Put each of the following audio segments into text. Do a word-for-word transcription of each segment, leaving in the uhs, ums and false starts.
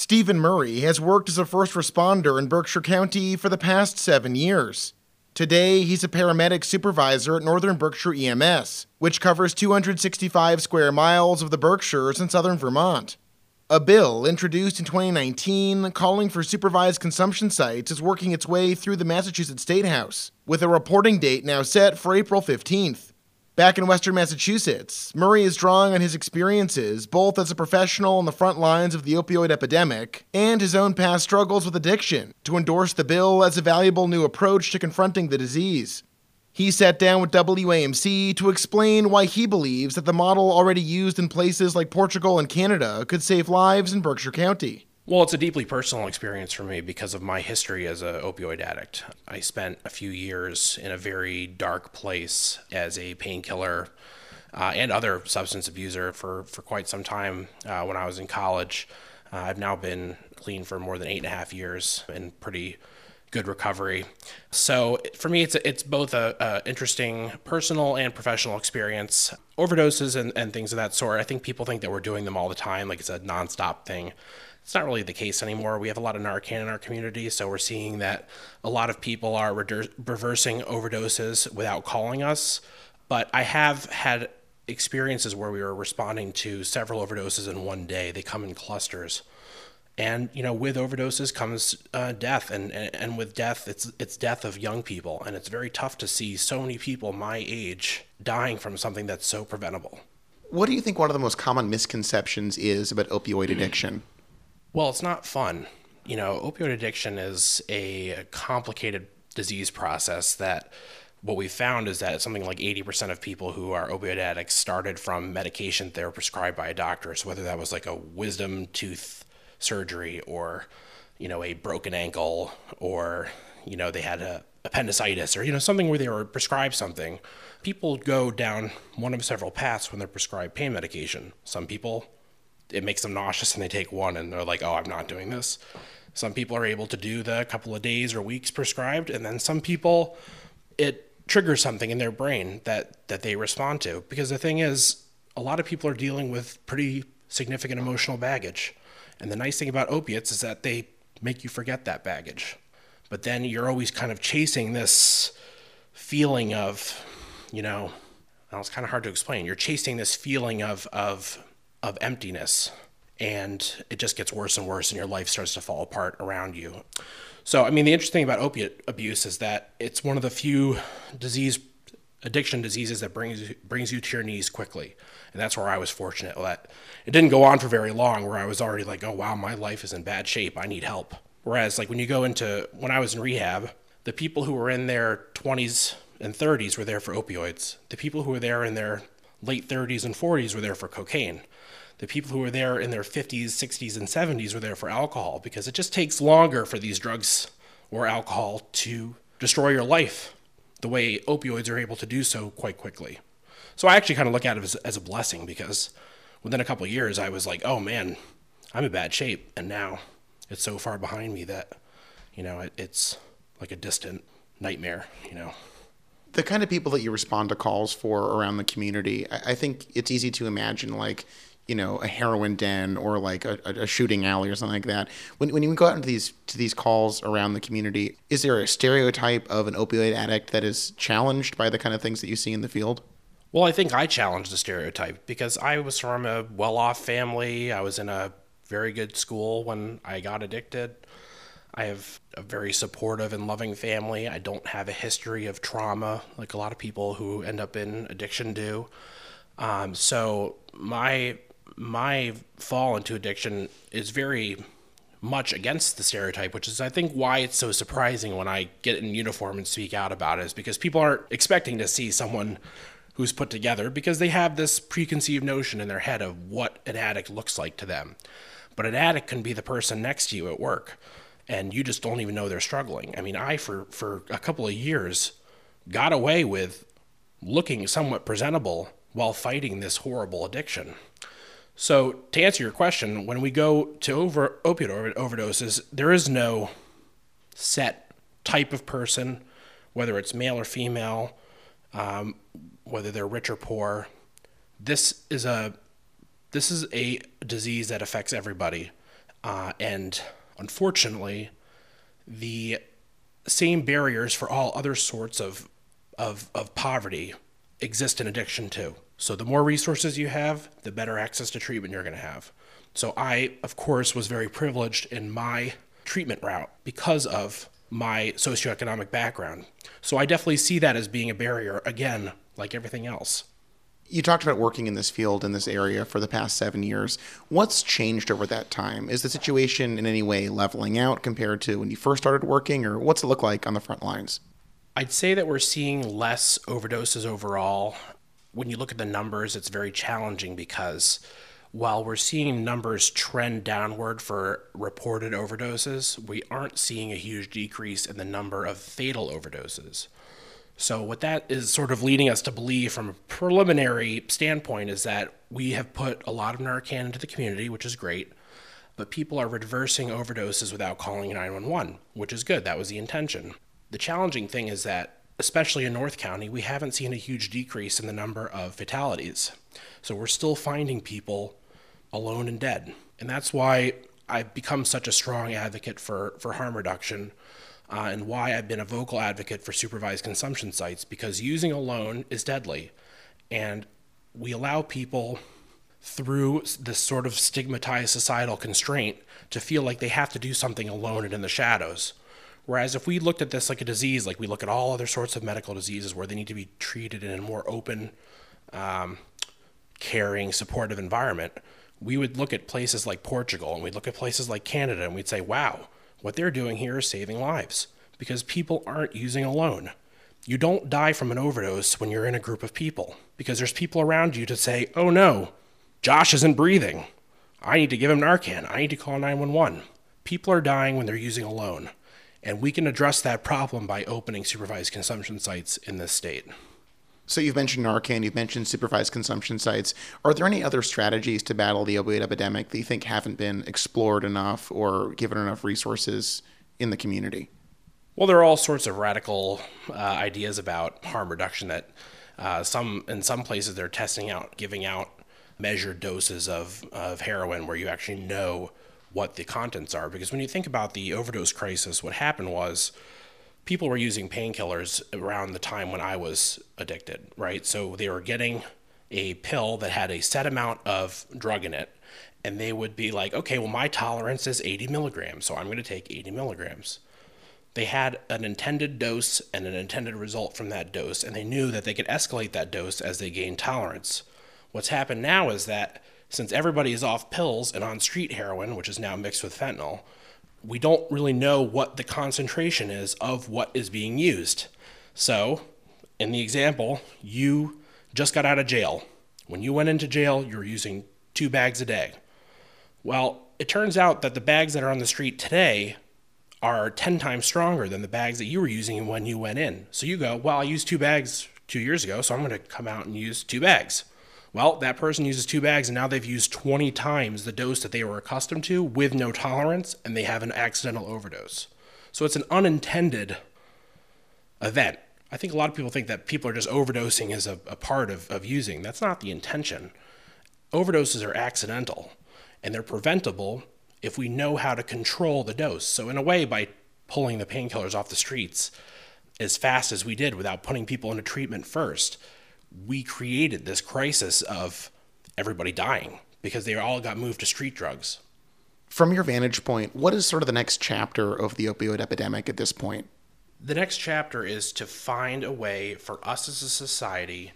Stephen Murray has worked as a first responder in Berkshire County for the past seven years. Today, he's a paramedic supervisor at Northern Berkshire E M S, which covers two hundred sixty-five square miles of the Berkshires in southern Vermont. A bill introduced in twenty nineteen calling for supervised consumption sites is working its way through the Massachusetts State House, with a reporting date now set for April fifteenth. Back in Western Massachusetts, Murray is drawing on his experiences both as a professional on the front lines of the opioid epidemic and his own past struggles with addiction to endorse the bill as a valuable new approach to confronting the disease. He sat down with W A M C to explain why he believes that the model already used in places like Portugal and Canada could save lives in Berkshire County. Well, it's a deeply personal experience for me because of my history as an opioid addict. I spent a few years in a very dark place as a painkiller uh, and other substance abuser for, for quite some time uh, when I was in college. Uh, I've now been clean for more than eight and a half years in pretty good recovery. So for me, it's a, it's both a, a interesting personal and professional experience. Overdoses and, and things of that sort, I think people think that we're doing them all the time, like it's a nonstop thing. It's not really the case anymore. We have a lot of Narcan in our community, so we're seeing that a lot of people are rever- reversing overdoses without calling us. But I have had experiences where we were responding to several overdoses in one day. They come in clusters. And, you know, with overdoses comes uh, death, and, and and with death, it's it's death of young people, and it's very tough to see so many people my age dying from something that's so preventable. What do you think one of the most common misconceptions is about opioid addiction? Well, it's not fun. You know, opioid addiction is a complicated disease process that what we found is that something like eighty percent of people who are opioid addicts started from medication they were prescribed by a doctor. So whether that was like a wisdom tooth surgery or, you know, a broken ankle or, you know, they had a appendicitis or, you know, something where they were prescribed something, people go down one of several paths when they're prescribed pain medication. Some people, it makes them nauseous and they take one and they're like, oh, I'm not doing this. Some people are able to do the couple of days or weeks prescribed. And then some people, it triggers something in their brain that, that they respond to. Because the thing is, a lot of people are dealing with pretty significant emotional baggage. And the nice thing about opiates is that they make you forget that baggage. But then you're always kind of chasing this feeling of, you know, well, it's kind of hard to explain. You're chasing this feeling of, of, of emptiness, and it just gets worse and worse, and your life starts to fall apart around you. So, I mean, the interesting thing about opiate abuse is that it's one of the few disease, addiction diseases that brings brings you to your knees quickly. And that's where I was fortunate that it didn't go on for very long, where I was already like, oh, wow, my life is in bad shape. I need help. Whereas, like, when you go into, when I was in rehab, the people who were in their twenties and thirties were there for opioids. The people who were there in their late thirties and forties were there for cocaine. The people who were there in their fifties, sixties, and seventies were there for alcohol, because it just takes longer for these drugs or alcohol to destroy your life the way opioids are able to do so quite quickly. So I actually kind of look at it as, as a blessing, because within a couple of years, I was like, oh man, I'm in bad shape. And now it's so far behind me that, you know, it, it's like a distant nightmare, you know. The kind of people that you respond to calls for around the community, I, I think it's easy to imagine, like, you know, a heroin den or like a, a shooting alley or something like that. When when you go out into these to these calls around the community, is there a stereotype of an opioid addict that is challenged by the kind of things that you see in the field? Well, I think I challenged the stereotype because I was from a well-off family. I was in a very good school when I got addicted. I have a very supportive and loving family. I don't have a history of trauma like a lot of people who end up in addiction do. Um, so my my fall into addiction is very much against the stereotype, which is, I think, why it's so surprising when I get in uniform and speak out about it, is because people aren't expecting to see someone who's put together, because they have this preconceived notion in their head of what an addict looks like to them. But an addict can be the person next to you at work, and you just don't even know they're struggling. I mean, I, for, for a couple of years, got away with looking somewhat presentable while fighting this horrible addiction. So to answer your question, when we go to over opioid overdoses, there is no set type of person, whether it's male or female, um, whether they're rich or poor. This is a this is a disease that affects everybody. Uh, and unfortunately, the same barriers for all other sorts of, of, of poverty exist in addiction too. So the more resources you have, the better access to treatment you're going to have. So I, of course, was very privileged in my treatment route because of my socioeconomic background. So I definitely see that as being a barrier, again, like everything else. You talked about working in this field, in this area for the past seven years. What's changed over that time? Is the situation in any way leveling out compared to when you first started working, or what's it look like on the front lines? I'd say that we're seeing less overdoses overall. When you look at the numbers, it's very challenging because while we're seeing numbers trend downward for reported overdoses, we aren't seeing a huge decrease in the number of fatal overdoses. So what that is sort of leading us to believe from a preliminary standpoint is that we have put a lot of Narcan into the community, which is great, but people are reversing overdoses without calling nine one one, which is good. That was the intention. The challenging thing is that, especially in North County, we haven't seen a huge decrease in the number of fatalities. So we're still finding people alone and dead. And that's why I've become such a strong advocate for, for harm reduction. Uh, and why I've been a vocal advocate for supervised consumption sites, because using alone is deadly. And we allow people through this sort of stigmatized societal constraint to feel like they have to do something alone and in the shadows. Whereas if we looked at this like a disease, like we look at all other sorts of medical diseases where they need to be treated in a more open, um, caring, supportive environment, we would look at places like Portugal and we'd look at places like Canada and we'd say, wow, what they're doing here is saving lives because people aren't using alone. You don't die from an overdose when you're in a group of people because there's people around you to say, oh no, Josh isn't breathing. I need to give him Narcan. I need to call nine one one. People are dying when they're using alone. And we can address that problem by opening supervised consumption sites in this state. So you've mentioned Narcan, you've mentioned supervised consumption sites. Are there any other strategies to battle the opioid epidemic that you think haven't been explored enough or given enough resources in the community? Well, there are all sorts of radical uh, ideas about harm reduction that uh, some in some places they're testing out, giving out measured doses of, of heroin where you actually know what the contents are. Because when you think about the overdose crisis, what happened was people were using painkillers around the time when I was addicted, right? So they were getting a pill that had a set amount of drug in it, and they would be like, okay, well, my tolerance is eighty milligrams, so I'm going to take eighty milligrams. They had an intended dose and an intended result from that dose, and they knew that they could escalate that dose as they gained tolerance. What's happened now is that since everybody is off pills and on street heroin, which is now mixed with fentanyl, we don't really know what the concentration is of what is being used. So, in the example, you just got out of jail. When you went into jail, you were using two bags a day. Well, it turns out that the bags that are on the street today are ten times stronger than the bags that you were using when you went in. So you go, well, I used two bags two years ago, so I'm going to come out and use two bags. Well, that person uses two bags, and now they've used twenty times the dose that they were accustomed to with no tolerance, and they have an accidental overdose. So it's an unintended event. I think a lot of people think that people are just overdosing as a, a part of, of using. That's not the intention. Overdoses are accidental, and they're preventable if we know how to control the dose. So in a way, by pulling the painkillers off the streets as fast as we did without putting people into treatment first, we created this crisis of everybody dying because they all got moved to street drugs. From your vantage point, what is sort of the next chapter of the opioid epidemic at this point? The next chapter is to find a way for us as a society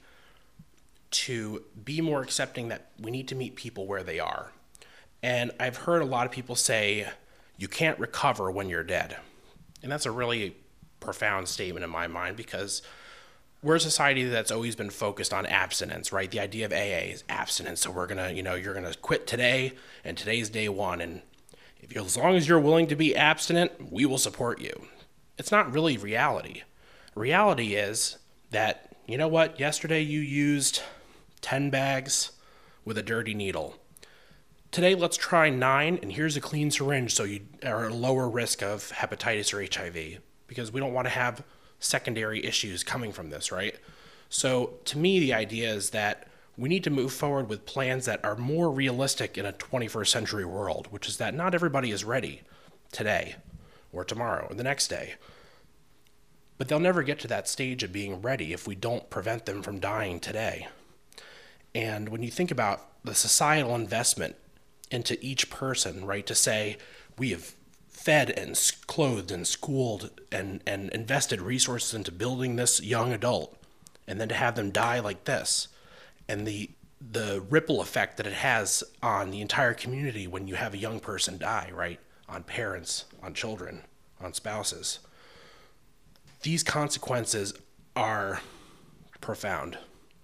to be more accepting that we need to meet people where they are. And I've heard a lot of people say, you can't recover when you're dead. And that's a really profound statement in my mind because we're a society that's always been focused on abstinence, right? The idea of A A is abstinence. So we're going to, you know, you're going to quit today and today's day one. And if you're, as long as you're willing to be abstinent, we will support you. It's not really reality. Reality is that, you know what? Yesterday you used ten bags with a dirty needle. Today, let's try nine, and here's a clean syringe so you are at a lower risk of hepatitis or H I V because we don't want to have secondary issues coming from this, right? So to me, the idea is that We need to move forward with plans that are more realistic in a twenty-first century world, which is that not everybody is ready today or tomorrow or the next day. But they'll never get to that stage of being ready if we don't prevent them from dying today. And when you think about the societal investment into each person, right, to say we have fed and clothed and schooled and, and invested resources into building this young adult, and then to have them die like this, and the the ripple effect that it has on the entire community when you have a young person die, right, on parents, on children, on spouses. These consequences are profound.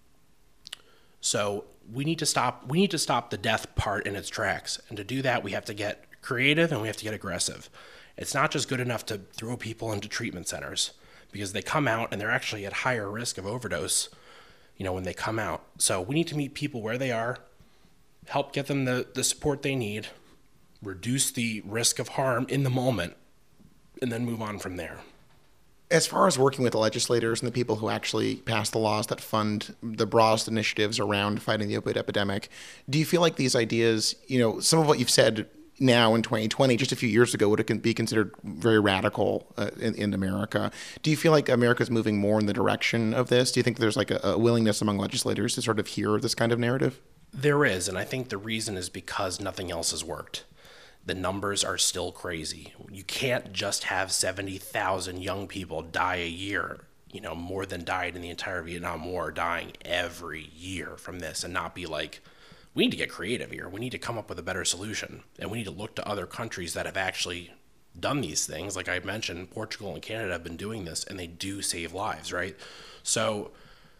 So we need to stop we need to stop the death part in its tracks. And to do that, we have to get creative and we have to get aggressive. It's not just good enough to throw people into treatment centers, because they come out and they're actually at higher risk of overdose, you know, when they come out. So we need to meet people where they are, help get them the, the support they need, reduce the risk of harm in the moment, and then move on from there. As far as working with the legislators and the people who actually pass the laws that fund the broadest initiatives around fighting the opioid epidemic, do you feel like these ideas, you know, some of what you've said now in twenty twenty, just a few years ago, would be considered very radical uh, in, in America? Do you feel like America's moving more in the direction of this? Do you think there's like a, a willingness among legislators to sort of hear this kind of narrative? There is, and I think the reason is because nothing else has worked. The numbers are still crazy. You can't just have seventy thousand young people die a year, you know, more than died in the entire Vietnam War, dying every year from this, and not be like, we need to get creative here. We need to come up with a better solution. And we need to look to other countries that have actually done these things. Like I mentioned, Portugal and Canada have been doing this, and they do save lives, right? So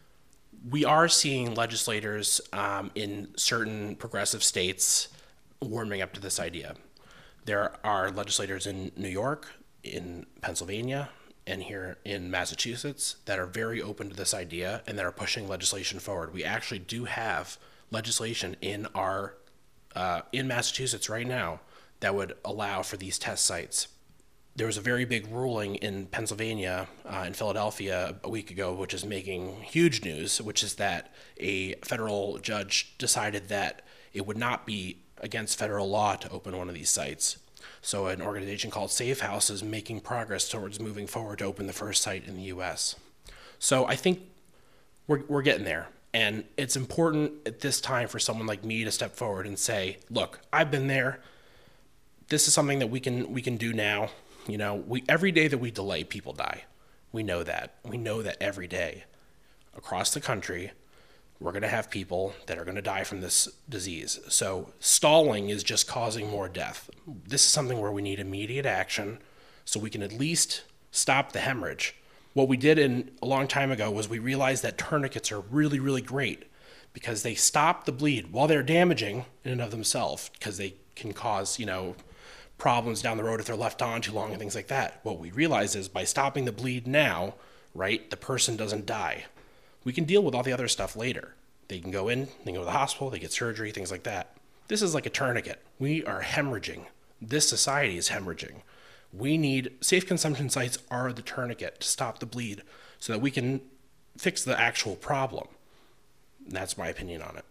we are seeing legislators um, in certain progressive states warming up to this idea. There are legislators in New York, in Pennsylvania, and here in Massachusetts that are very open to this idea and that are pushing legislation forward. We actually do have legislation in our uh, in Massachusetts right now that would allow for these test sites. There was a very big ruling in Pennsylvania, uh, in Philadelphia a week ago, which is making huge news, which is that a federal judge decided that it would not be against federal law to open one of these sites. So an organization called Safe House is making progress towards moving forward to open the first site in the U S. So I think we're we're getting there. And it's important at this time for someone like me to step forward and say, look, I've been there. This is something that we can we can do now. You know, we every day that we delay, people die. We know that. We know that every day across the country, we're going to have people that are going to die from this disease. So stalling is just causing more death. This is something where we need immediate action so we can at least stop the hemorrhage. What we did in a long time ago was we realized that tourniquets are really, really great because they stop the bleed while they're damaging in and of themselves, because they can cause, you know, problems down the road if they're left on too long and things like that. What we realize is by stopping the bleed now, right, the person doesn't die. We can deal with all the other stuff later. They can go in, they can go to the hospital, they get surgery, things like that. This is like a tourniquet. We are hemorrhaging. This society is hemorrhaging. We need, safe consumption sites are the tourniquet to stop the bleed so that we can fix the actual problem. And that's my opinion on it.